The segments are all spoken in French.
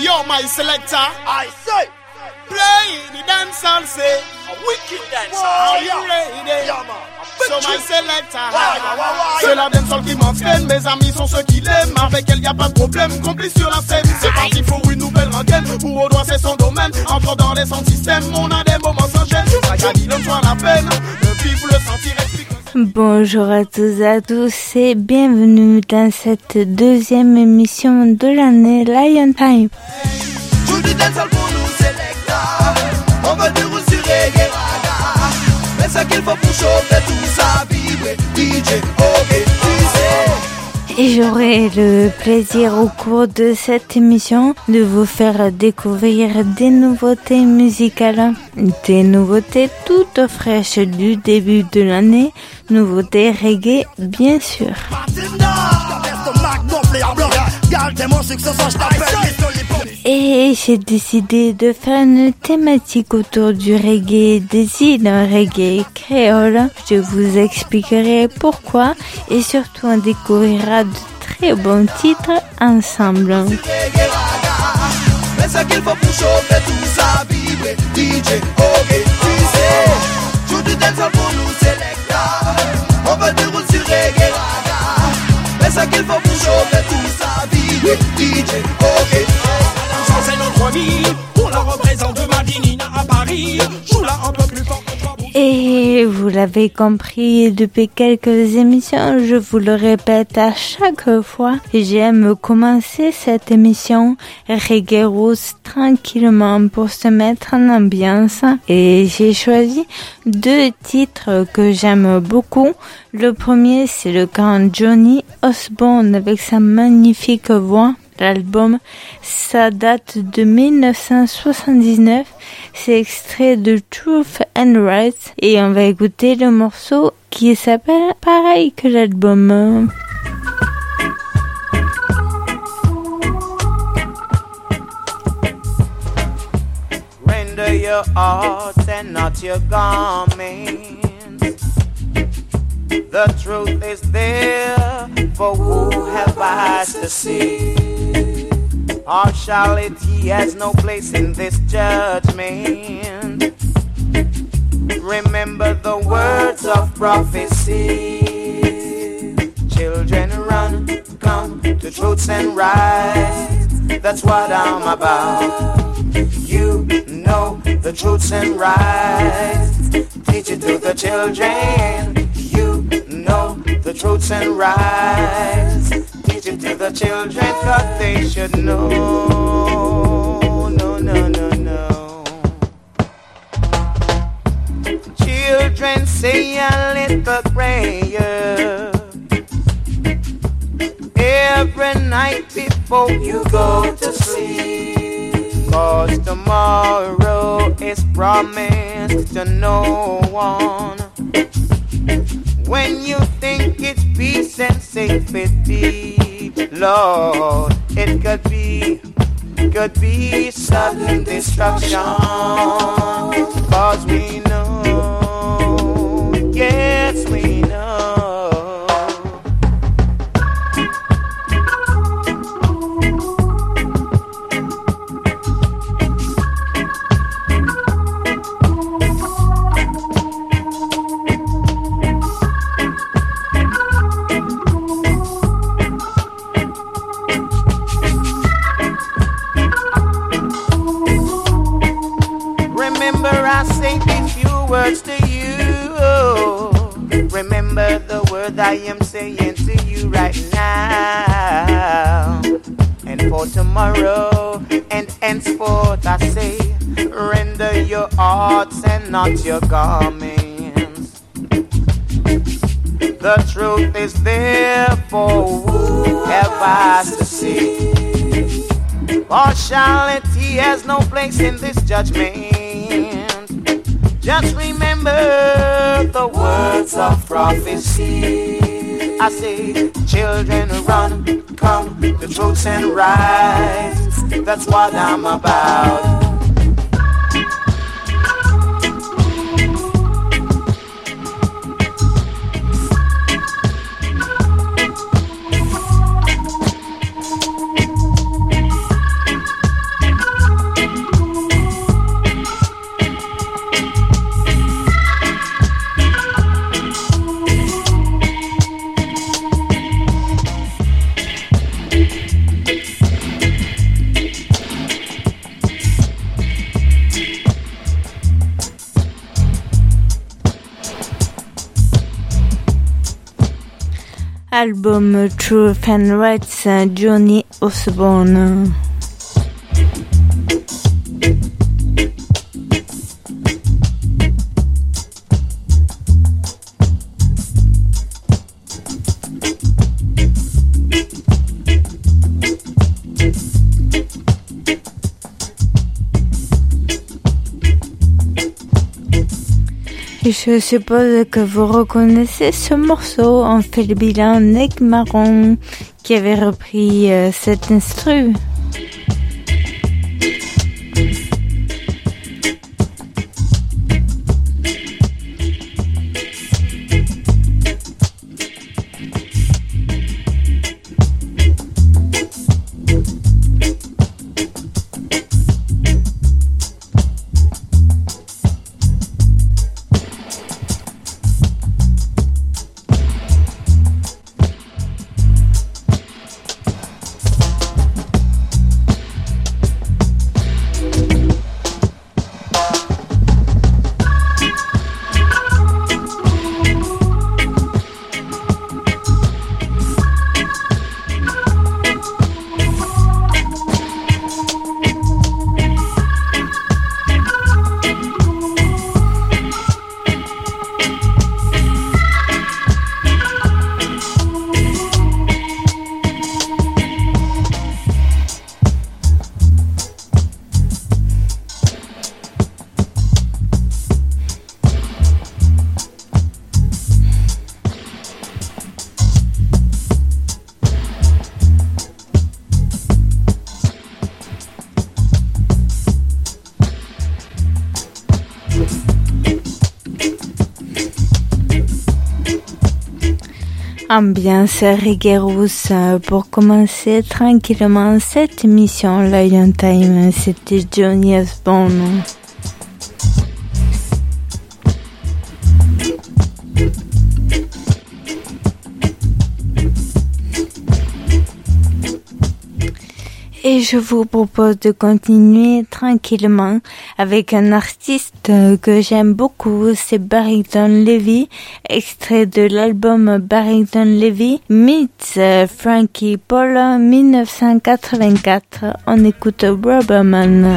yo, my selector. I say, play the dancehall, say. A wicked dancer. Are you ready? Yeah, man. So my selector. Why? C'est la dancehall qui m'entraîne. Mes amis sont ceux qui l'aiment. Avec elle y a pas de problème. Complice sur la scène. C'est parti pour une nouvelle rengaine. Pour au doigt c'est son domaine. Entre dans les sons système. On a des moments sans gêne. Magali donne-toi la peine. Le vivre, le sentir, explique. Bonjour à tous et à tous et bienvenue dans cette deuxième émission de l'année Lion Time. Joue du dancehall pour nous, selecta. On veut du roux sur reggae raga. Mais ce qu'il faut pour chauffer tout ça, vibrer, DJ, ok, tu sais. Et j'aurai le plaisir au cours de cette émission de vous faire découvrir des nouveautés musicales, des nouveautés toutes fraîches du début de l'année, nouveautés reggae bien sûr. Et j'ai décidé de faire une thématique autour du reggae, des îles reggae créole. Je vous expliquerai pourquoi et surtout on découvrira de très bons titres ensemble. Mais ce qu'il faut pour chauffer tout ça, vibrer, DJ, ok, tu sais. Joue du dancehall pour nous, selecta. On veut du roux sur reggae raga. Mais ce qu'il faut pour chauffer tout ça, vibrer, DJ, ok. C'est notre vie, on la représente de Madinina à Paris. Joue-la un peu plus fort. Et vous l'avez compris depuis quelques émissions, je vous le répète à chaque fois, j'aime commencer cette émission Reggae Roots tranquillement pour se mettre en ambiance. Et j'ai choisi deux titres que j'aime beaucoup. Le premier, c'est le grand Johnny Osborne avec sa magnifique voix. L'album, ça date de 1979. C'est extrait de Truth and Rights. Et on va écouter le morceau qui s'appelle pareil que l'album. Render your heart and not your garments. The truth is there, for who have eyes to see? Partiality has no place in this judgment. Remember the words of prophecy. Children run, come to truths and rights. That's what I'm about. You know the truths and rights. Teach it to the children. You know the truths and rights. Teach it to the children, cause they should know. No, no, no, no. Children, say a little prayer every night before you go to sleep. Cause tomorrow is promised to no one. When you think it's peace and safety, Lord, it could be sudden destruction. Cause we know, yes we know. Words to you. Remember the word I am saying to you right now. And for tomorrow and henceforth I say, render your hearts and not your garments. The truth is there for who have eyes to see. Partiality has no place in this judgment. Just remember the words of prophecy. I say, children run, come to truths and rights. That's what I'm about. Album Truth and Rights, Johnny Osborne. Je suppose que vous reconnaissez ce morceau. On fait le bilan Nick Marron qui avait repris cet instru. Ambiance reggae rousse pour commencer tranquillement cette émission Lion Time. C'était Johnny Osborne. Et je vous propose de continuer tranquillement avec un artiste que j'aime beaucoup, c'est Barrington Levy, extrait de l'album Barrington Levy meets Frankie Paul 1984. On écoute Rubberman.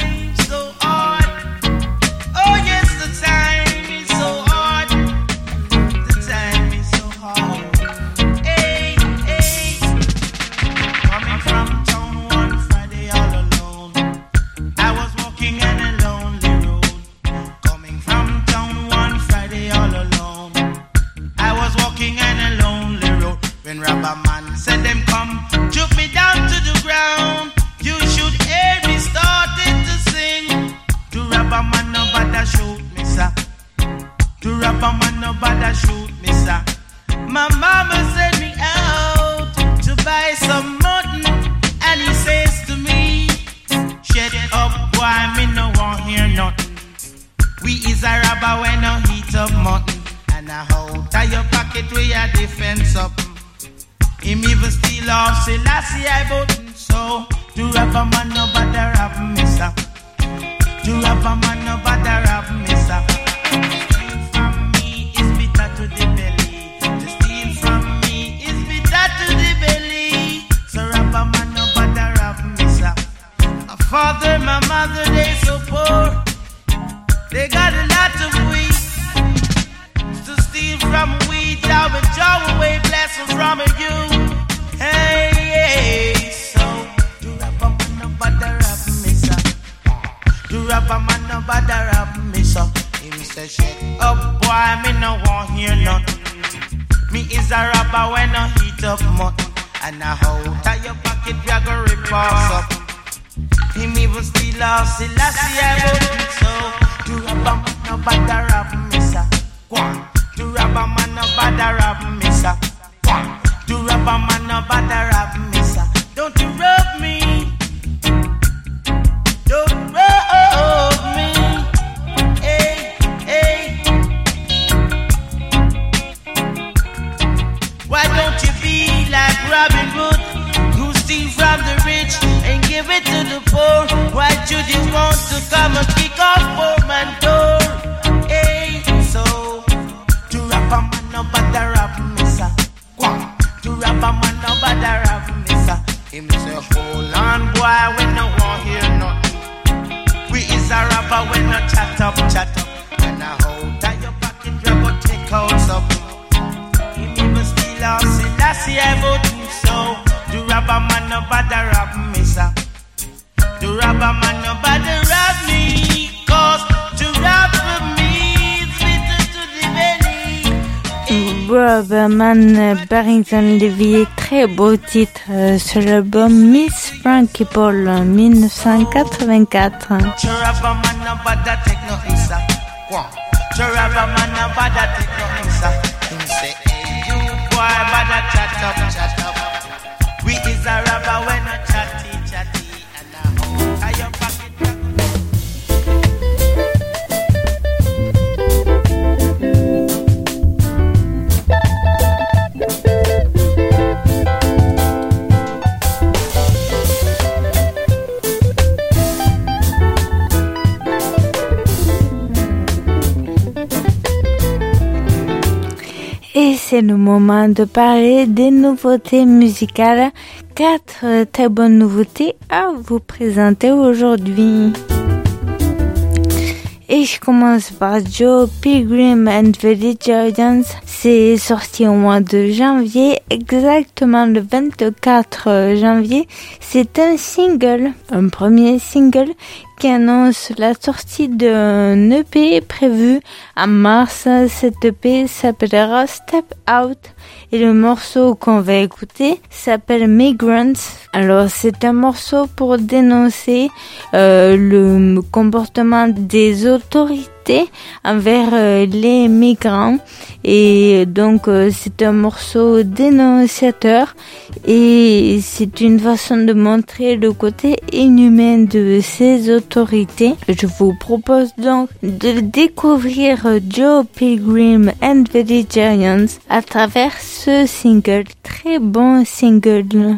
When Rubberman said them come, took me down to the ground. You should hear me starting to sing. To Rubberman nobody shoot me, sir. To Rubberman nobody shoot me, sir. My mama sent me out to buy some mutton, and he says to me, shut up, boy, me no want hear nothing. We is a robber when no heat up mutton, and I hold tie your pocket where your defense up. Him even steal off Selassie I button. So to Rubberman no bother rob me, sir. To Rubberman no bother rob me, sir. Steal from me is bitter to the belly. To steal from me is bitter to the belly. So Rubberman no bother rob me, sir. My father, my mother, they so poor. They got a lot of wheat. To steal from wheat, I will draw away blessings from you. Hey, hey, so do Rubberman no bother rob me, sir. Do Rubberman no bother rob me, sir. Him say shut up, boy, me no want hear nothing. Me is a robber when I heat up mutton, and I hold tie your pocket, we a go rip us up. Him even steal off Selassie I button. So do Rubberman no bother rob me, sir. Go on. Do Rubberman no bother rob me, sir. Go on. Do Rubberman no bother rob me, sir. Don't you rub me. Don't rub me. Hey, hey. Why don't you be like Robin Hood, who steal from the rich and give it to the poor? Why should you want to come and kick off poor man door? Hey, so do Rubberman no bother rob me, sir. rubber when I chat up. And I hold that your pocket rubber take out something. Him even still out, say that's the ever do so. The rubber man no bother rob me, sir. The rubber man no bother rob me, cause to rob for me is bitter to the belly. Rubberman Barrington Levy, très beau titre sur l'album Miss Frankie Paul en 1984. The rubber man no bother take nothing, sir. The rubber man no bother take nothing, sir. Him say, hey, you boy, bother chat up. We is a rubber when I chatty, and I hold tie your pocket. Et c'est le moment de parler des nouveautés musicales. 4 très bonnes nouveautés à vous présenter aujourd'hui. Et je commence par Joe Pilgrim and the Legends. C'est sorti au mois de janvier, exactement le 24 janvier. C'est un premier single qui annonce la sortie d'un EP prévu en mars. Cet EP s'appellera Step Out et le morceau qu'on va écouter s'appelle Migrants. Alors c'est un morceau pour dénoncer le comportement des autorités envers les migrants et donc c'est un morceau dénonciateur et c'est une façon de montrer le côté inhumain de ces autorités. Je vous propose donc de découvrir Joe Pilgrim and the Giants à travers ce single, très bon single.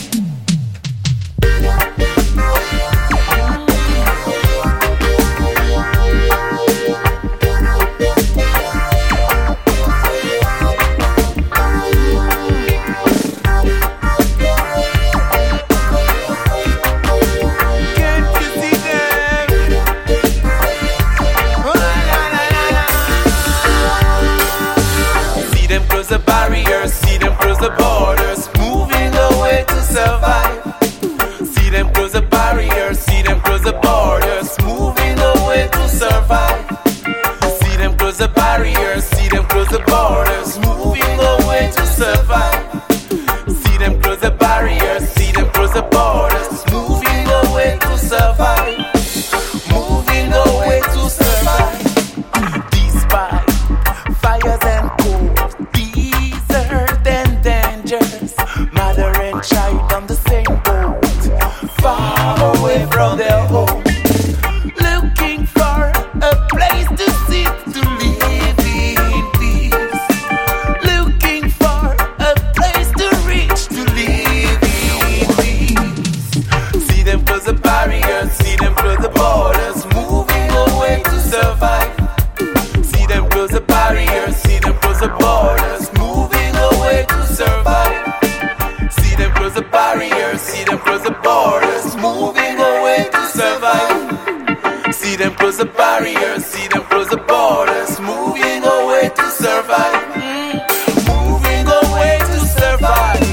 The barriers, see them cross the borders, moving away to survive. See them cross the barriers, see them cross the borders, moving away to survive. See them cross the barriers, see them cross the borders, moving away to survive. See them cross the barriers, see them cross the borders, moving away to survive. Moving away to survive. Despite fires and cold, mother and child on the same boat, far away from their home, looking for a place to sit, to live in peace, looking for a place to reach, to live in peace. See them cross the barriers, see them cross the borders, moving away to survive. See them cross the barriers, see them cross the borders, moving away to survive. See them cross the barriers, see them cross the borders, moving away to survive. See them cross the barriers, see them cross the borders, moving away to survive. Moving away to survive.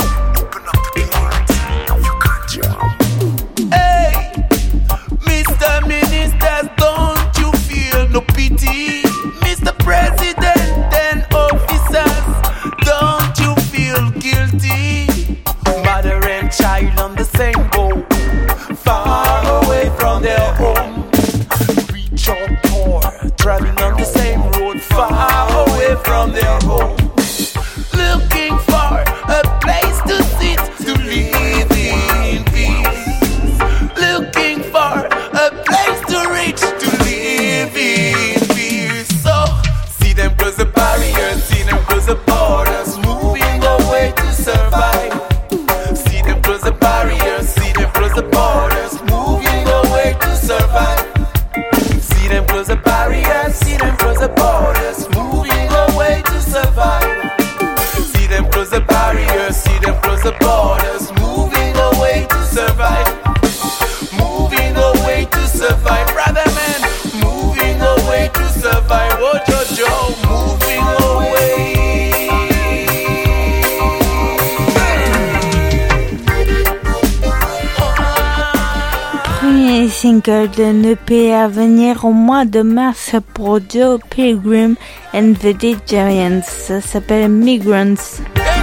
Mr. single d'un EP à venir au mois de mars pour Joe Pilgrim and the Dead Giants. Ça s'appelle Migrants.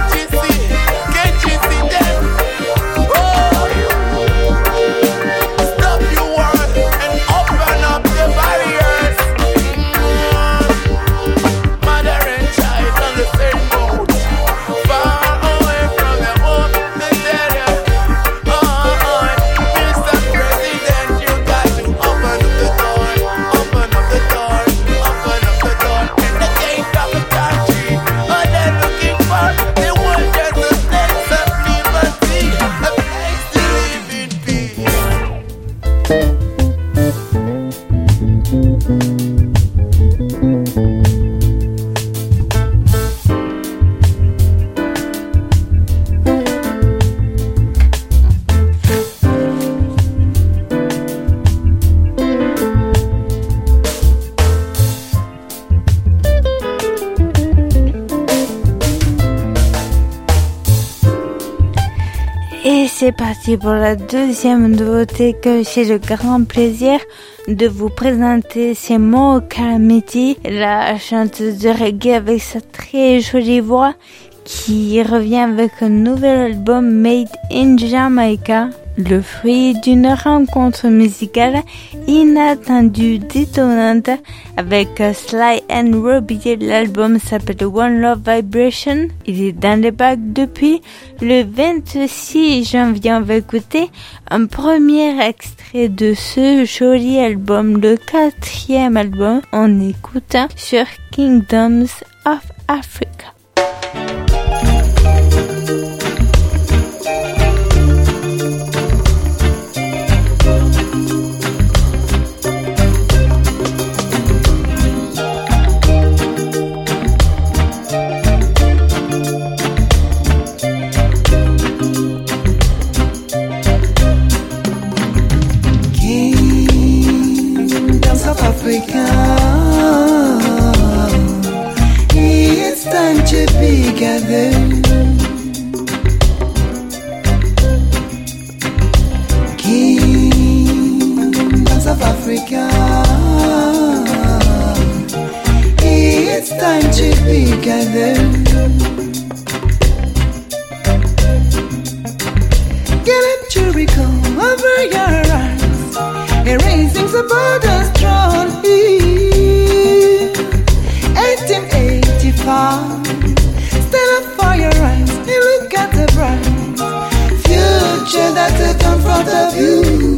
Et c'est parti pour la deuxième nouveauté que j'ai le grand plaisir de vous présenter. C'est Mo Calamity, la chanteuse de reggae avec sa très jolie voix qui revient avec un nouvel album Made in Jamaica. Le fruit d'une rencontre musicale inattendue, détonnante avec Sly and Robbie. L'album s'appelle One Love Vibration. Il est dans les bacs depuis le 26 janvier. On va écouter un premier extrait de ce joli album, le 4e album. On écoute sur Kingdoms of Africa. Africa, it's time to be gathered. Kingdoms of Africa, it's time to be gathered. Get up, Jericho, over your eyes. Erasing the border strong. 1885. Stand up for your rights and look at the bright future that's in front of you.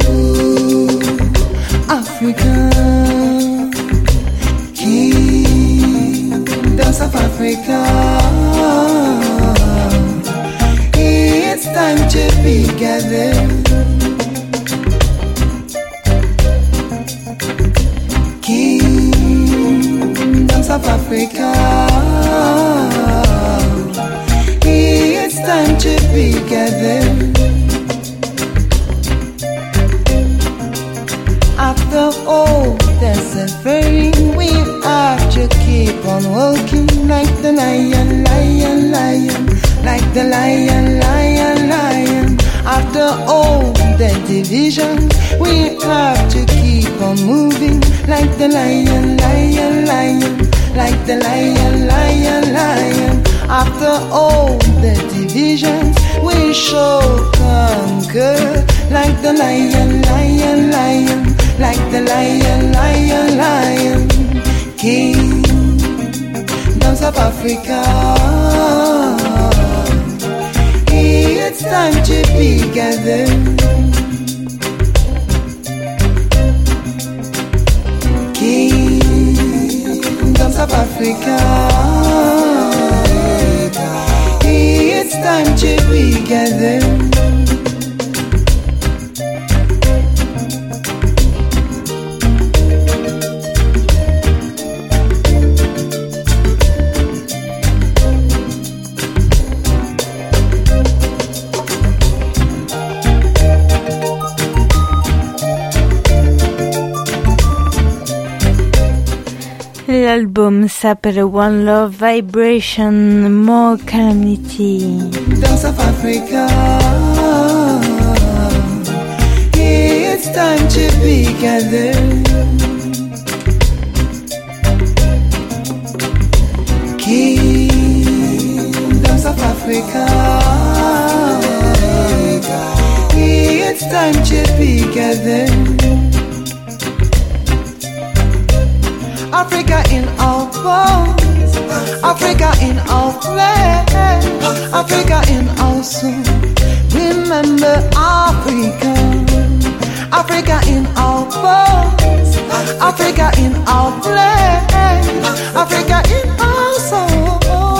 Africa, Kingdoms of Africa, it's time to be gathered. Of Africa, it's time to be gathered. After all the suffering, we have to keep on walking like the lion, lion, lion, like the lion, lion, lion. After all the division, we have to keep on moving like the lion, lion, lion. Like the lion, lion, lion. After all the divisions, we shall conquer. Like the lion, lion, lion. Like the lion, lion, lion. Kingdoms of Africa, it's time to be gathered. Kingdoms of Africa, it's time to be gathered. L'album s'appelle One Love Vibration, Mo Calamity. Kingdoms of Africa, it's It's time to be gathered. Kingdoms of Africa. It's time to be gathered. Africa in all bones, Africa in all flesh, Africa in all soul. Remember Africa, Africa in all bones, Africa in all flesh, Africa in all soul.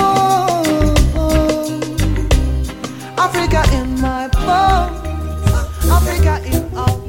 Africa in my bones, Africa in all flesh.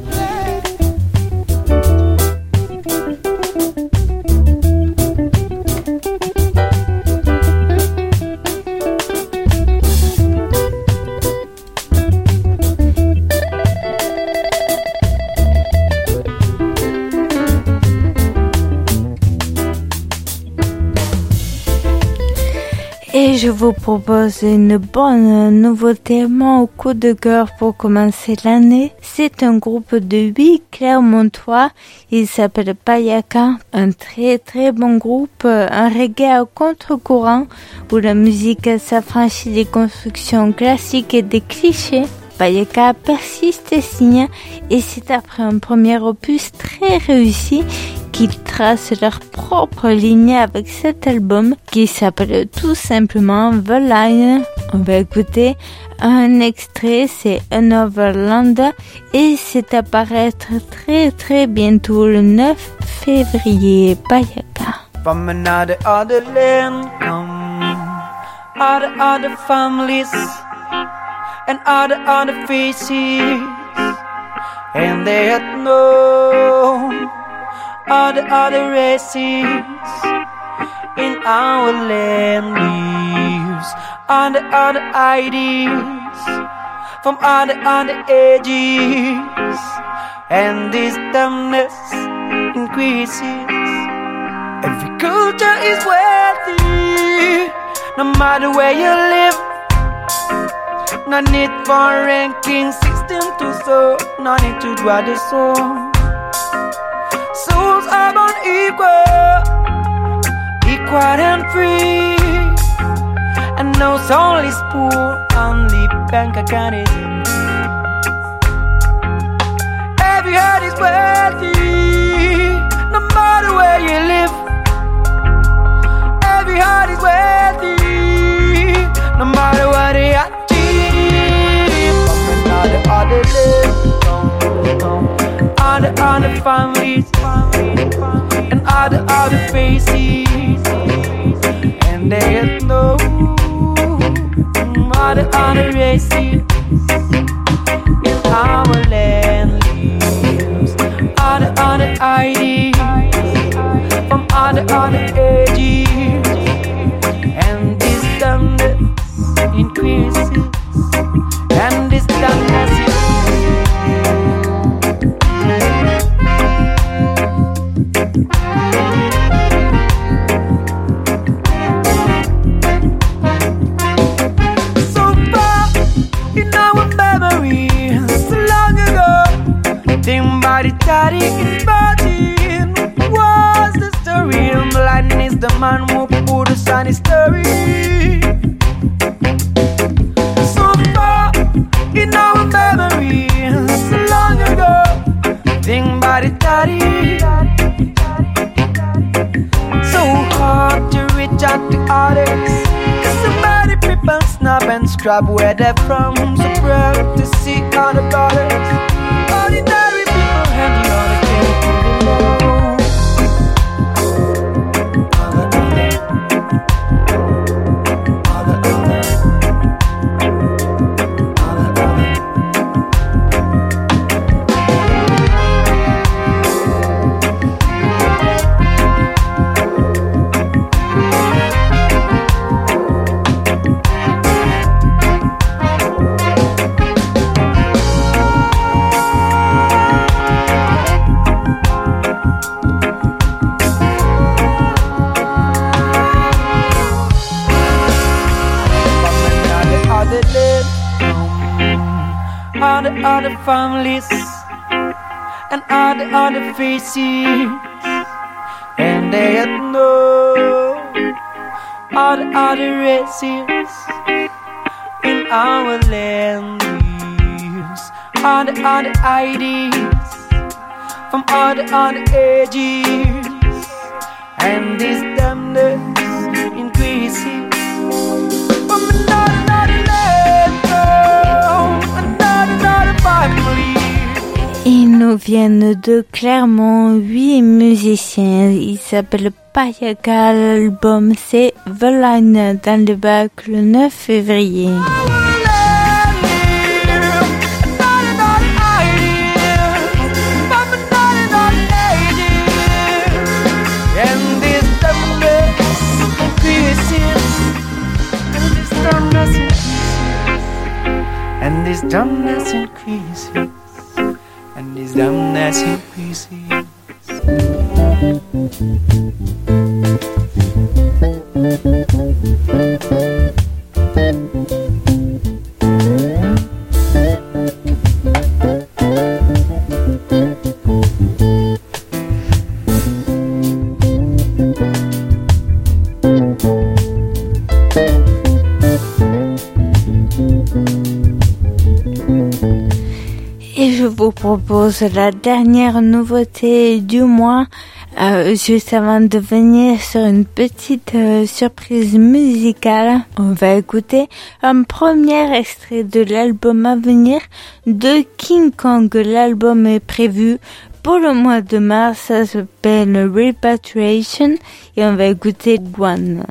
Et je vous propose une bonne nouveauté, mon coup de cœur pour commencer l'année. C'est un groupe de 8 Clermontois. Il s'appelle Payaka. Un très très bon groupe, un reggae à contre-courant où la musique s'affranchit des constructions classiques et des clichés. Payaka persiste et signe, et c'est après un premier opus très réussi qu'ils tracent leur propre ligne avec cet album qui s'appelle tout simplement The Line. On va écouter un extrait, c'est Anotherland, et c'est à paraître très très bientôt le 9 février. Payaka. From another land come other families and other faces, and they had known other races in our land lives other ideas from other edges, and this dumbness increases. Every culture is wealthy, no matter where you live. No need for ranking system to so, no need to draw the soul. Souls are born equal and free, and no soul is poor, only bank account is empty. Every heart is wealthy, no matter where you live. Every heart is wealthy, no matter what they are. Other families and other faces, and they know other races in our land lives other ideas from other edges, and this dumbness increases, and this dumbness increases. Daddy in Martin was the story, and blind is the man who put us on his story. So far in our memory, so long ago, think about it, Daddy. So hard to reach out to others, 'cause so many people snap and scrap where they're from. So proud to see other brothers, ordinary people hanging on a chair to the low. Other families and all the other faces, and they know all the other races in our land lives, all the other ideas from all the other ages, and this dumbness increases from another land, another family. Ils nous viennent de Clermont, 8 musiciens. Ils s'appellent Payaga. L'album c'est The Line dans le bac le 9 février. And this dumbness increases, and this dumbness increases. Et je vous propose la dernière nouveauté du mois, juste avant de venir sur une petite surprise musicale. On va écouter un premier extrait de l'album à venir de King Kong. L'album est prévu pour le mois de mars, ça s'appelle Repatriation et on va écouter Guan.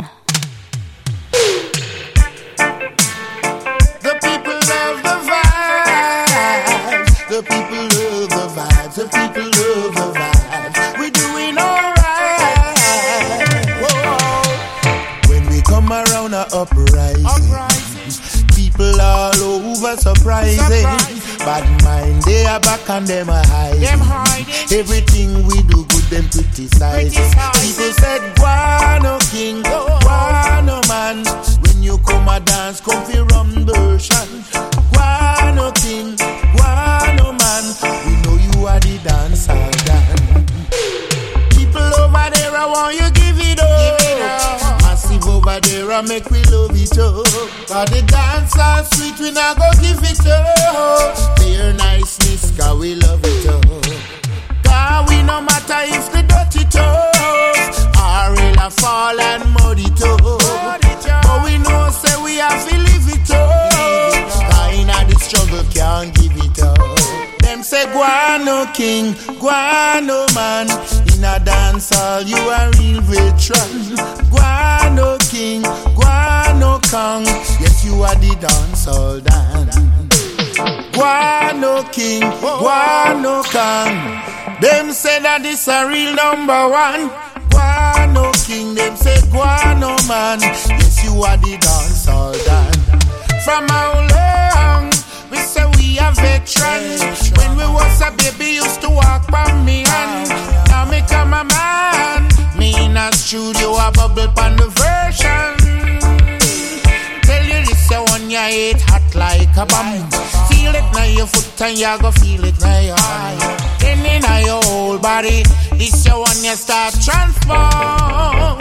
The people love the vibes, the people love the vibes. We're doing alright. Whoa. When we come around a uprising, people all over surprising. Bad mind, they are back and them are hiding. Everything we do good, them criticize. People said, Guano King, Guano man. When you come a dance, come fi rum version. Guano King, Guano man. We know you are the dancer dan. People over there, I want you give it up. Massive over there, I make we love it up. Cause the dance are sweet, we not go give it up. Their niceness, cause we love it up. Cause we no matter if the dirty toes are in a fall and muddy toes. But we know say we have to live it up. Cause in a the struggle can't give it up. Them say Guano King, Guano man. In a dance hall you a real veteran. Guano King, Guano Kong. Yes you are the dance hall dan. Guano King, Guano Kong. Them say that this a real number one. Guano King, them say Guano man. Yes you are the dance hall dan. From how long we say we are veterans. When we was a baby used to walk by me hand. Now me come a man. Me in a studio a bubble pan the version. Tell you this one you hate hot like a bomb. Feel it now your foot and you go feel it now your hand. Then in your whole body, this one you start transform.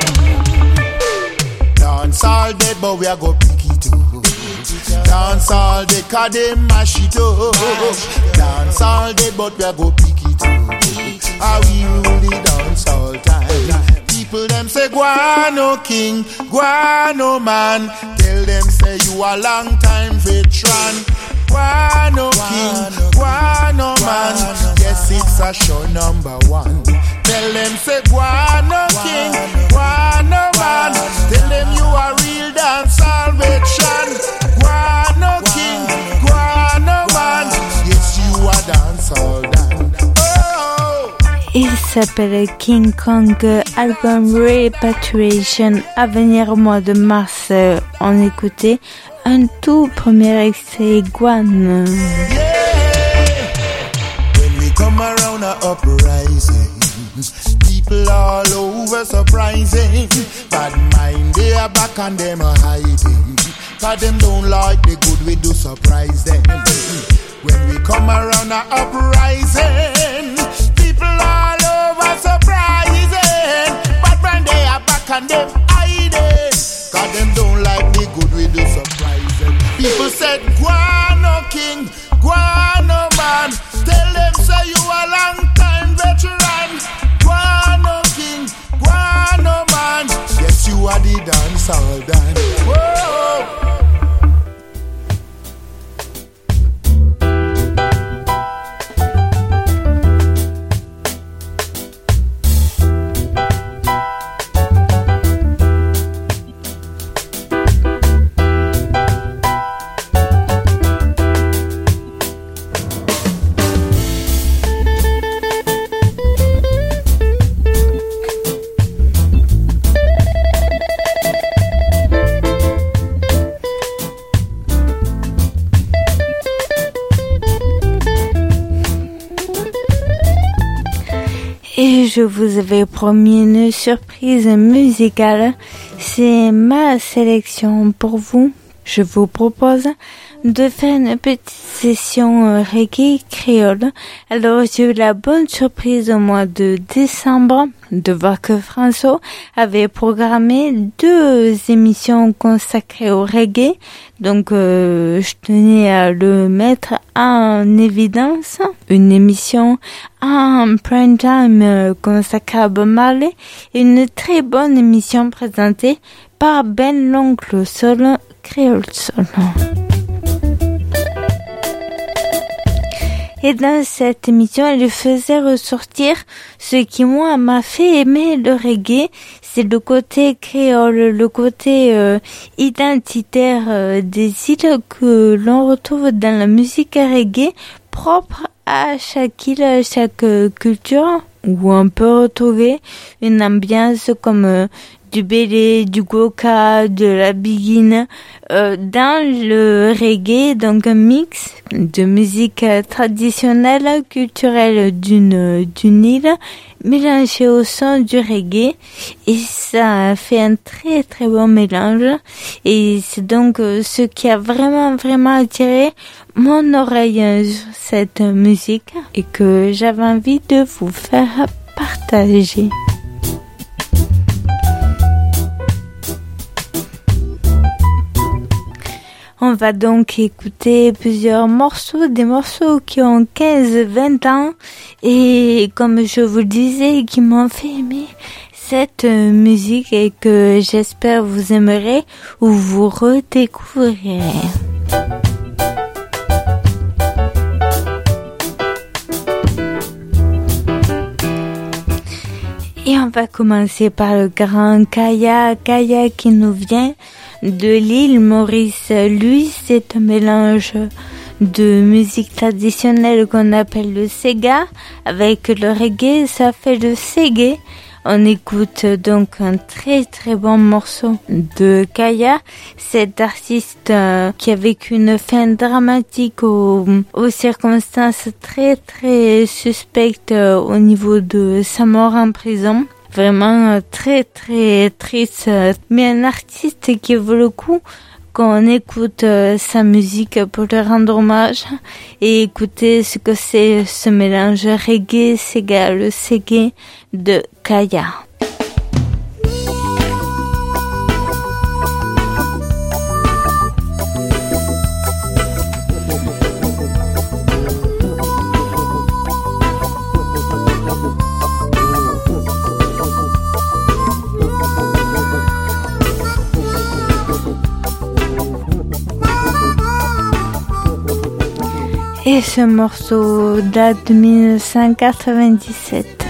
Dance all day but we a go pick it up. Dance all day cause they mash it up. Dance all day but we a go pick it up. How we rule the dance all time. People them say Guano King, Guano man. Tell them say you a long time veteran. Guano King, Guano man. Yes it's a show number one. Tell them say Guano King, Guano man. Tell them you a real dance salvation. Guano King, Guano man. Yes you a dance all dan. Oh. Il s'appelle King Kong, album Repatriation, à venir au mois de mars. On écoutait un tout premier extrait, Guan. Yeah. When we come around a uprising, people all over surprising. Bad mind, they are back and them are hiding. Cause them don't like the good, we do surprise them. When we come around a uprising, people said, Guano King, Guano Man. Tell them say you a long time veteran. Guano King, Guano Man. Yes, you are the dancehall Dan. Whoa. Et je vous avais promis une surprise musicale. C'est ma sélection pour vous. Je vous propose de faire une petite session reggae créole. Alors j'ai eu la bonne surprise au mois de décembre de voir que François avait programmé 2 émissions consacrées au reggae. Donc je tenais à le mettre en évidence. Une émission en prime time consacrée à Bob Marley et une très bonne émission présentée par Ben l'Oncle Soul, Créole Soul. Et dans cette émission, elle faisait ressortir ce qui, moi, m'a fait aimer le reggae. C'est le côté créole, le côté identitaire des îles que l'on retrouve dans la musique reggae, propre à chaque île, à chaque culture, où on peut retrouver une ambiance comme du bélé, du goka, de la biguine, dans le reggae, donc un mix de musique traditionnelle, culturelle d'une île, mélangé au son du reggae, et ça fait un très très bon mélange, et c'est donc ce qui a vraiment attiré mon oreille sur cette musique, et que j'avais envie de vous faire partager. On va donc écouter plusieurs morceaux, des morceaux qui ont 15-20 ans et comme je vous le disais, qui m'ont fait aimer cette musique et que j'espère vous aimerez ou vous redécouvrirez. Et on va commencer par le grand Kaya qui nous vient de l'île Maurice. Lui, c'est un mélange de musique traditionnelle qu'on appelle le Sega avec le reggae, ça fait le Segé. On écoute donc un très très bon morceau de Kaya, cet artiste qui a vécu une fin dramatique aux circonstances très très suspectes au niveau de sa mort en prison. Vraiment très très triste, mais un artiste qui vaut le coup qu'on écoute sa musique pour lui rendre hommage et écouter ce que c'est ce mélange reggae, Sega, le Segé de Kaya. Et ce morceau date de 1997.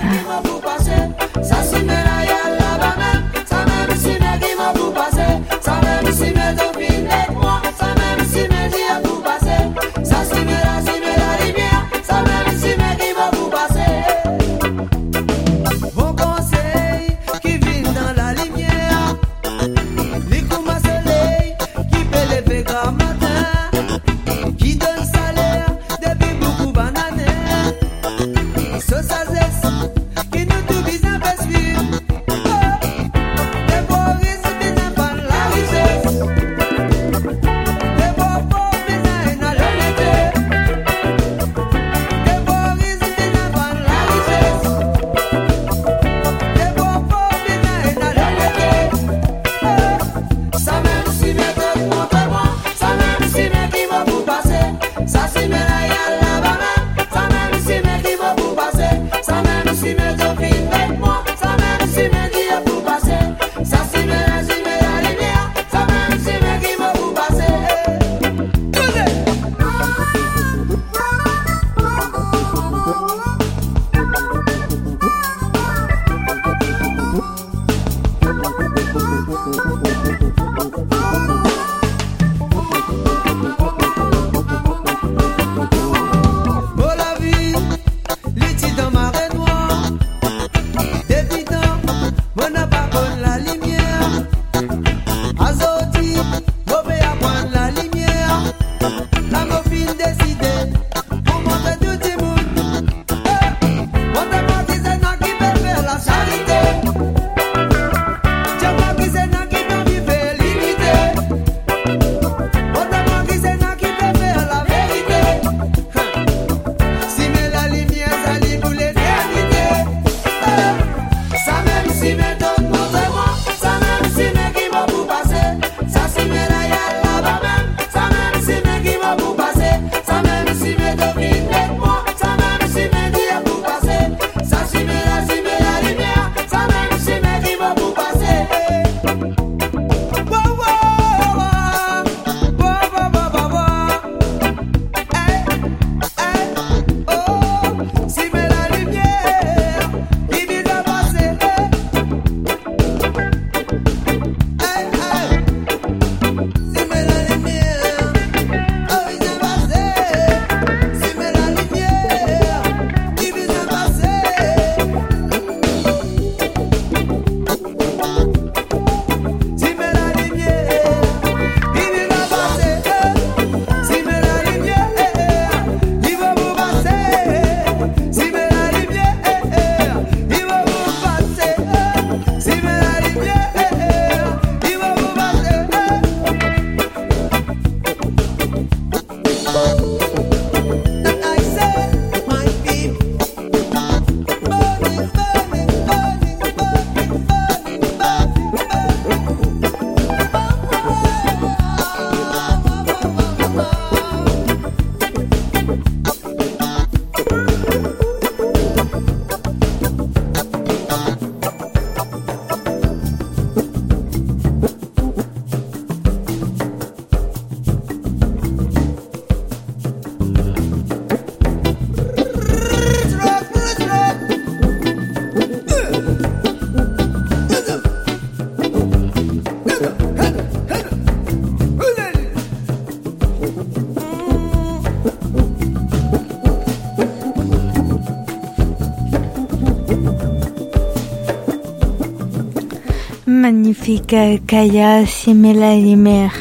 Que La morphine décidée pour montrer tout le monde. On te dit c'est nous qui peut faire la charité. Je vois que c'est nous qui peut vivre l'unité. On te dit c'est nous qui peut faire la vérité. Si met la lumière, ça lit pour l'éternité. Ça même si met d'autres, montrez-moi. Ça même si met qui va vous passer. Ça si met la yale là-bas même. Ça même si met qui va vous passer. Ça même si met d'autres qui m'aident moi. Ça même si met qui va vous passer. Ça si met la lumière. Ça même si met qui va vous passer. Wow, wow, wow. Wow, wow, wow, wow, wow. Oh, si met la lumière, il vient de passer. Si met la lumière, oh, il vient de passer. Si met la lumière, il vient de passer. Si met la lumière, il vient de passer. Si met la lumière, il va vous passer. Si met la lumière, il va vous passer. Si met la lumière, il va vous passer. I say, my people, burning, burning, burning, burning, burning, Magnifique Kaya, si met la lumière.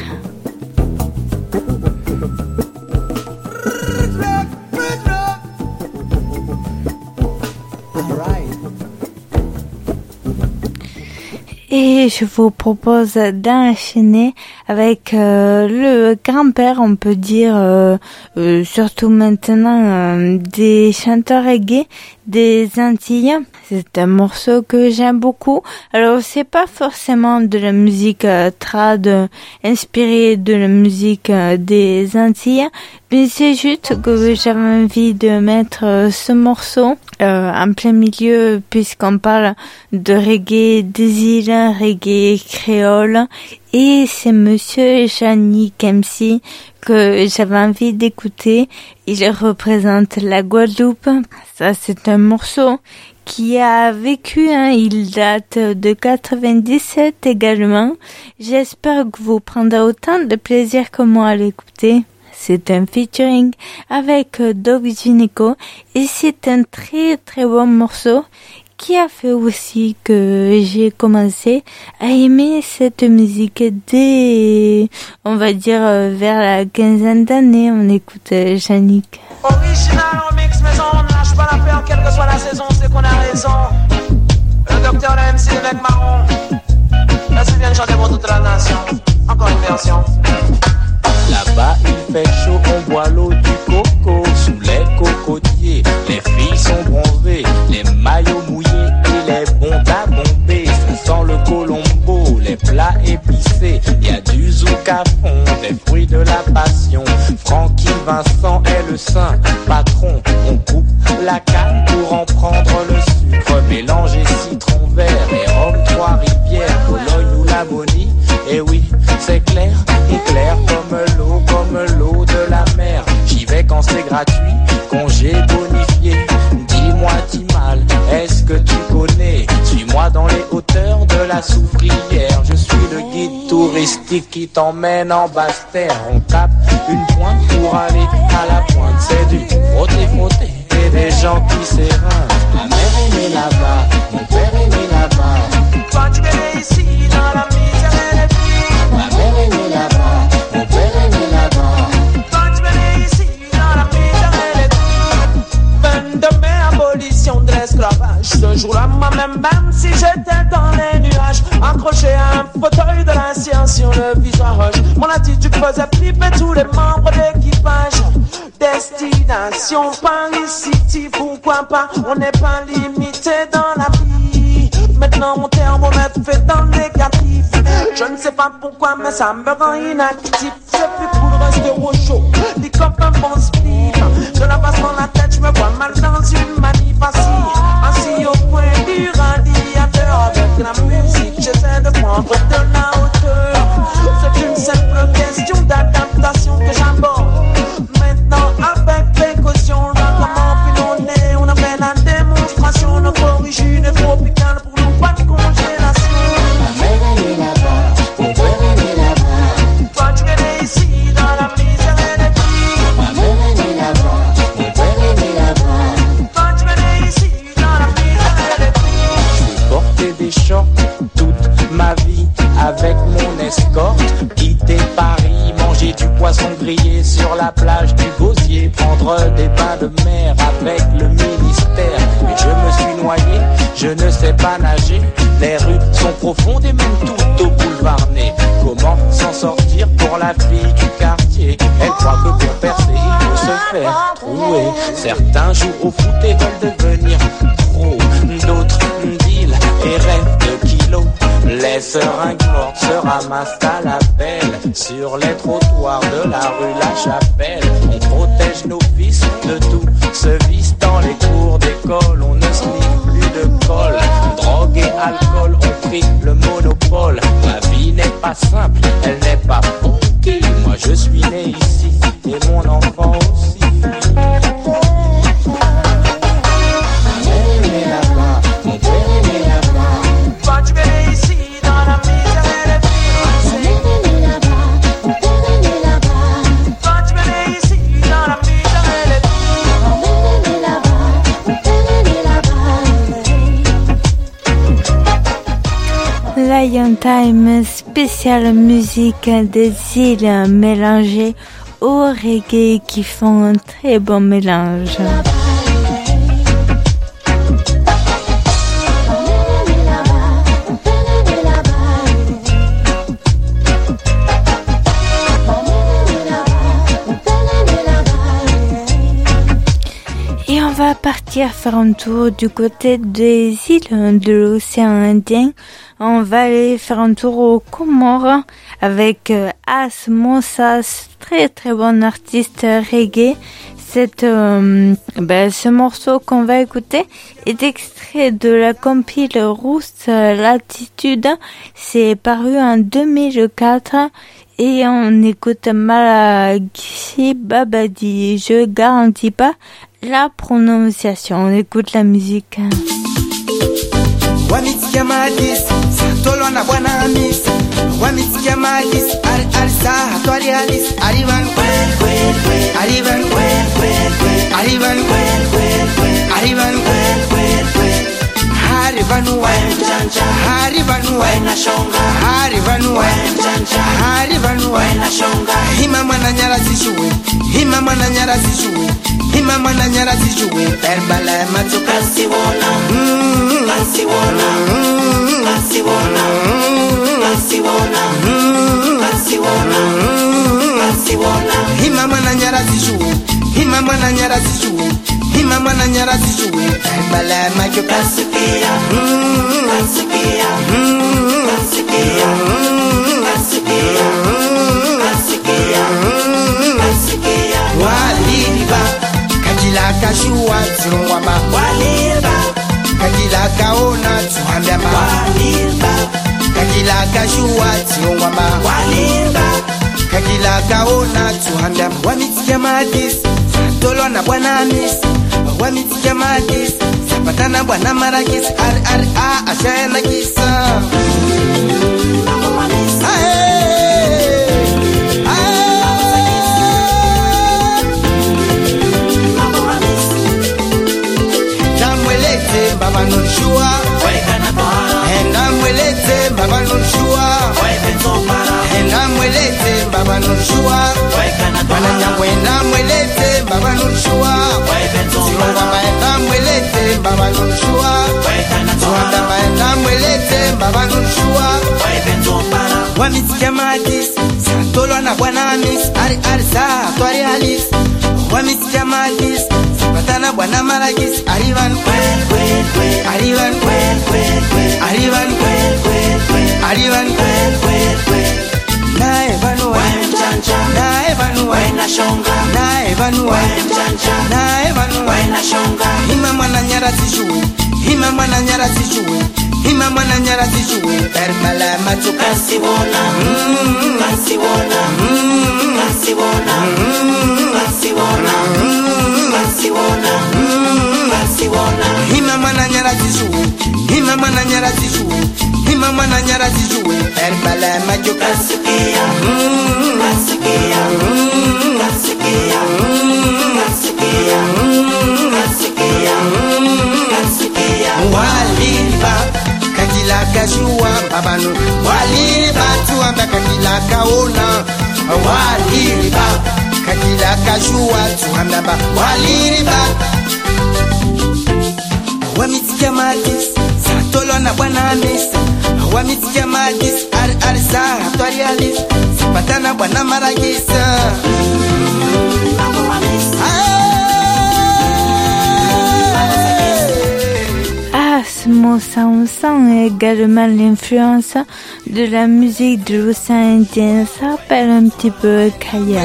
Et je vous propose d'enchaîner avec le grand-père, on peut dire, surtout maintenant, des chanteurs reggae des Antilles. C'est un morceau que j'aime beaucoup. Alors, c'est pas forcément de la musique trad inspirée de la musique des Antilles, mais c'est juste que j'avais envie de mettre ce morceau en plein milieu, puisqu'on parle de reggae des îles, reggae créole, et c'est monsieur Yannick MC que j'avais envie d'écouter. Il représente la Guadeloupe. Ça, c'est un morceau qui a vécu, il date de 97 également. J'espère que vous prendrez autant de plaisir que moi à l'écouter. C'est un featuring avec Doc Gineco et c'est un très très bon morceau qui a fait aussi que j'ai commencé à aimer cette musique dès, on va dire, vers la quinzaine d'années. On écoute Yannick. Original remix maison, on ne lâche pas l'affaire, quelle que soit la saison, c'est qu'on a raison. Le docteur, le MC, le mec marron. Là, c'est bien de chanter pour toute la nation. Encore une version. Là-bas il fait chaud, on boit l'eau du coco sous les cocotiers. Les filles sont bronzées, les maillots mouillés et les bondes à bomber. Ça sent le colombo, les plats épicés. Y a du zouk à fond, des fruits de la passion. Francky Vincent est le saint patron. On coupe la canne pour en prendre le sucre. Mélanger citron vert et rhum Trois-Rivières, Bologne ou la Monie. Et oui, c'est clair comme l'eau de la mer. J'y vais quand c'est gratuit, congé bonifié. Dis-moi Timal, est-ce que tu connais? Suis-moi dans les hauteurs de la Soufrière. Je suis le guide touristique qui t'emmène en Basse-Terre. On tape une pointe pour aller à la pointe. C'est du frotter et des gens qui s'éreintent. Ma mère est née là-bas, mon père est né là-bas. Toi tu es né ici dans la misère et les filles. Ma mère est née là-bas, mon père est né là-bas. Toi Ce jour-là, moi-même, même si j'étais dans les nuages, accroché à un fauteuil de l'ancien sur le visage, mon attitude faisait flipper tous les membres d'équipage. Destination Paris City, pourquoi pas, on n'est pas limité dans la vie. Maintenant mon thermomètre fait dans le négatif. Je ne sais pas pourquoi mais ça me rend inactif. C'est plus pour rester au chaud, dit comme un bon split. Je la passe dans la tête, je me vois mal dans une manif assis au coin du radiateur. Avec la musique j'essaie de prendre de la hauteur. C'est une simple question d'adaptation que j'aborde. Maintenant avec précaution, là comment puis on est, on a fait la démonstration. Notre origine est tropicale pour nous, pas de congélation. Toi tu es ici dans la misère et les prix. Toi tu es ici dans la misère et les prix. J'ai porté des shorts toute ma vie avec mon escorte, quitter Paris, manger du poisson grillé sur la plage du Gosier, prendre des bains de mer avec le ministère. Mais je me suis noyé, je ne sais pas nager, les rues sont profondes et même tout au boulevard Ney. Comment s'en sortir pour la fille du quartier? Elle croit que pour percer il faut se faire trouer. Certains jouent au foot et veulent devenir pro, d'autres deal et rêvent de kilos. Les seringues mortes se ramassent à la pelle sur les trottoirs de la rue La Chapelle. On protège nos fils de tout ce vice dans les cours d'école. On ne sniffe plus de colle, drogue et alcool ont pris le monopole. Ma vie n'est pas simple, elle n'est pas funky. Moi je suis né ici et mon enfant aussi. Toi tu es ici dans la misère et les prix. Toi tu es ici dans la misère et les prix. Lion Time, spéciale musique des îles mélangée au reggae qui font un très bon mélange. Et on va partir faire un tour du côté des îles de l'océan Indien. On va aller faire un tour aux Comores avec As Moussas, très très bon artiste reggae. Ce morceau qu'on va écouter est extrait de la compile Rousse Latitude. C'est paru en 2004 et on écoute Malaxi Babadi. Je garantis pas la prononciation. On écoute la musique. Wamitikia madis, tolo na bwana amis. Wamitikia madis, alsa hatwali alis. Alivan Alivan Alivan Alivan Harivanu Harivanu Harivanu Harivanu Hima mwana nyara zishuwe Hima mwana nyara zishuwe Hima mwana nyara zishuwe Perbala matu kasiwona Kasiwona Kasiwona Kasiwona Kasiwona Kasiwona Hima mwana nyara zishuwe Hima mwana nyara zishuwe Hima mwana nyara zishuwe Perbala matu kasikia Kasikia Kasikia Kasikia Kasikia Kasikia Waliba Kajila kashua zirungwamba Waliba Kajila kaona tuhambamba Waliba Kajila kashua zirungwamba Waliba Kajila kaona tuhambamba Wamitikia madis Tolo na bwana amis Wamitikia madis Zapatana bwana marakis ashayana kisa Ndamweleze baba nonshua Ndamweleze baba nonshua Ndamweleze baba nonshua Bwana nyangwe ndamweleze baba nonshua Sirongwa mwelete baba nushua Tuanda maenda mwelete baba nushua Wamisikia madis Satolo na bwana amis Ari sa Tuari halis Wamisikia madis Patana bwana maragis Arrivan Arrivan Arrivan Arrivan Nae banua Nae banua Nae banua Nae banua Hima mwana nyara tijue Hima mwana nyara tijue Hima mwana nyara tijue Permala machu Kasibona Kasibona Kasibona Kasibona Kasibona Kasibona Hima mwana nyara tijue Hima mwana nyara tijue Hima mwana nyara tijue Permala machu Kasikia Kasikia Kasikia Kasikia Kasikia Kasikia Waliba kakila kajua babanu Waliba tuamba kakila kaona Waliba kakila kajua tuamba ba Waliba Wamitikia madis Satolo na bwana amisa Wamitikia madis Arisa Tuari alis Patana bwana maragisa Ça, on sent également l'influence de la musique de l'océan Indien. Ça s'appelle un petit peu Kaya.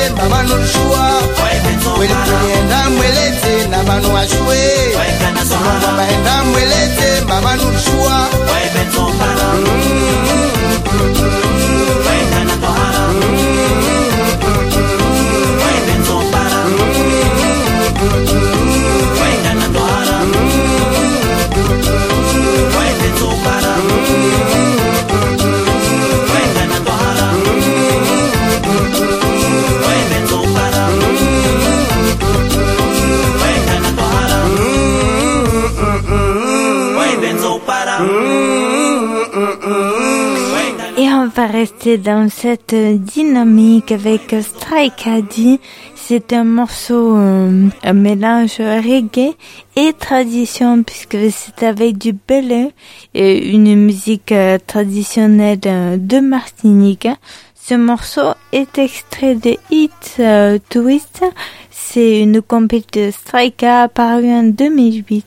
Et on va rester dans cette dynamique avec Strike Addy. C'est un morceau, un mélange reggae et tradition, puisque c'est avec du belé et une musique traditionnelle de Martinique. Ce morceau est extrait de Hit Twist. C'est une compil de Strike apparue en 2008.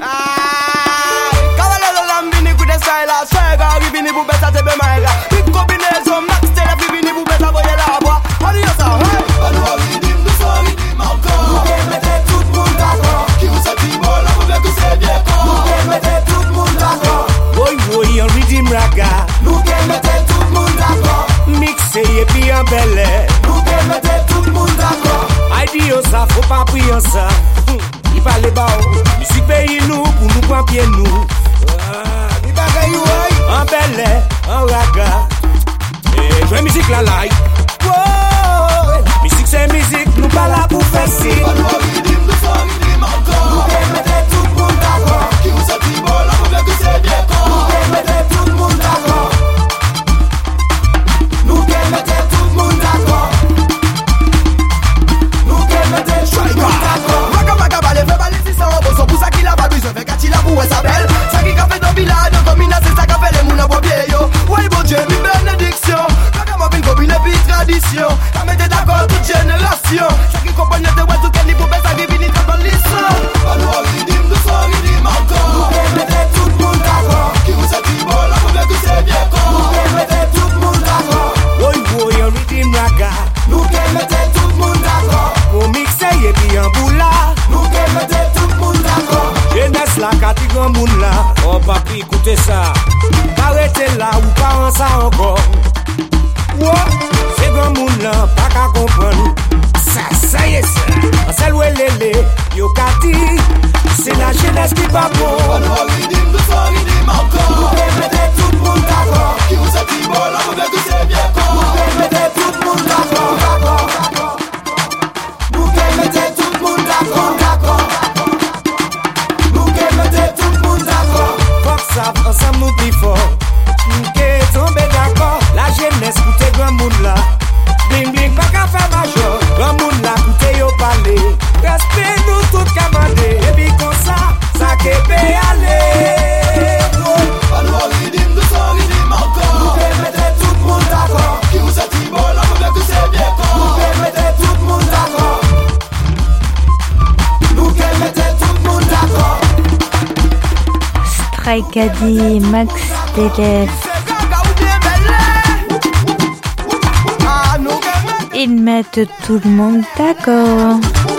Mixé et puis en bel air. Tout le monde d'accord. Aïe, ça faut pas prier ça. Il parle bas, musique pays nous pour nous prendre pied nous. En bel air, en raga. Et jouer musique la live. Musique c'est musique, nous pas là pour faire ci. Nous mettez tout le monde d'accord. Qui vous a dit bon, là vous voulez que c'est bien. Nous mettez tout le monde d'accord. Nous mettez tout le monde d'accord. Nous mettez tout le monde d'accord. Waka balé, fait balé si ça en bosse. Pour ça qu'il a pas besoin, fait qu'à la boue et sa belle. Ça qui a fait dans village, dans combina, c'est ça qu'a fait les mounas pour vieillo. Ouais, bon Dieu, une bénédiction. Quand on m'a vu une copine et puis tradition. Ça mettait d'accord toute génération. Fragadi, Max Delef. Ils mettent tout le monde d'accord.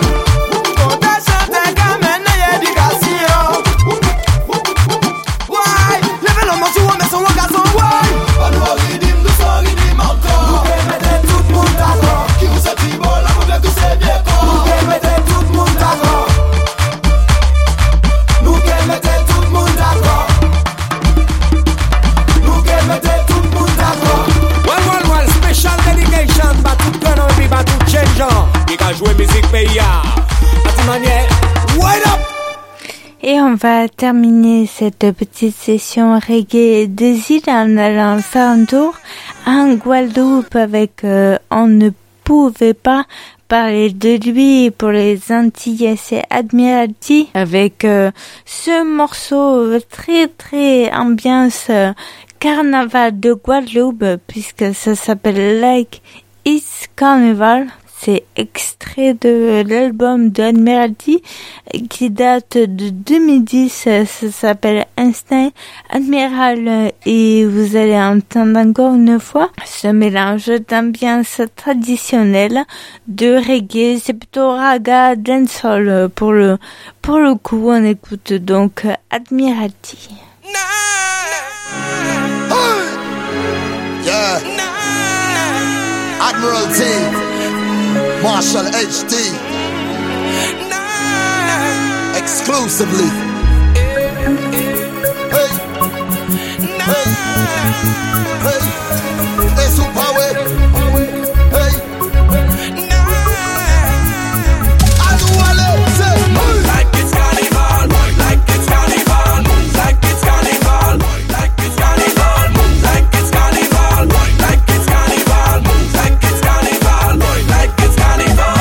Et on va terminer cette petite session reggae des îles en allant faire un tour en Guadeloupe avec On ne pouvait pas parler de lui pour les Antilles, c'est Admiralty avec ce morceau très très ambiance carnaval de Guadeloupe puisque ça s'appelle Like It's Carnival. C'est extrait de l'album d'Admiralty qui date de 2010. Ça s'appelle Instinct Admiral et vous allez entendre encore une fois ce mélange d'ambiance traditionnelle de reggae. C'est plutôt raga, dancehall pour le coup. On écoute donc Admiralty. Yeah. Admiralty. Marshall HD exclusively. Hey, hey, hey, hey, Superway. Hey, like it's carnival, like it's carnival, like it's carnival, like it's carnival, like it's carnival, like it's carnival, like it's carnival, like it's carnival.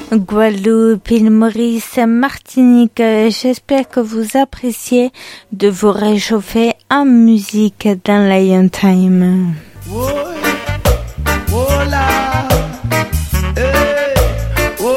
Guadeloupe, île Maurice, Martinique, j'espère que vous appréciez de vous réchauffer en musique dans Lion Time. Oh, oh là, hey, oh,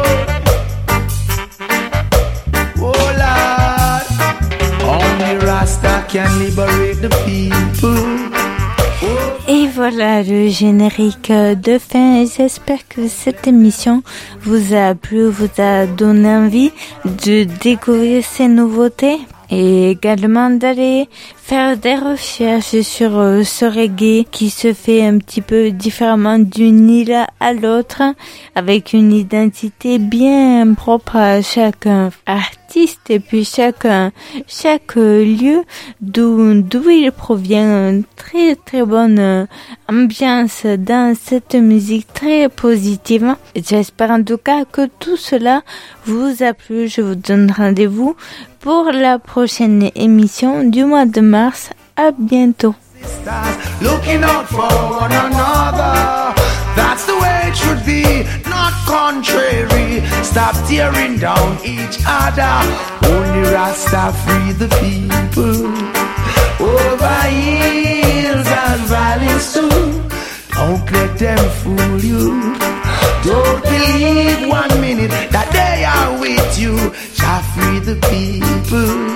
oh là, only Rasta can liberate the people. Et voilà le générique de fin. J'espère que cette émission vous a plu, vous a donné envie de découvrir ces nouveautés et également d'aller faire des recherches sur ce reggae qui se fait un petit peu différemment d'une île à l'autre, avec une identité bien propre à chaque artiste et puis chaque lieu d'où il provient. Une très très bonne ambiance dans cette musique très positive. J'espère en tout cas que tout cela vous a plu. Je vous donne rendez-vous pour la prochaine émission du mois de mars. À bientôt. Looking out for one another, that's the way it should be, not contrary. Stop tearing down each other. Only Rasta free the people. Over hills and valleys too. Don't let them fool you. Don't believe 1 minute that they are with you. Jah free the people.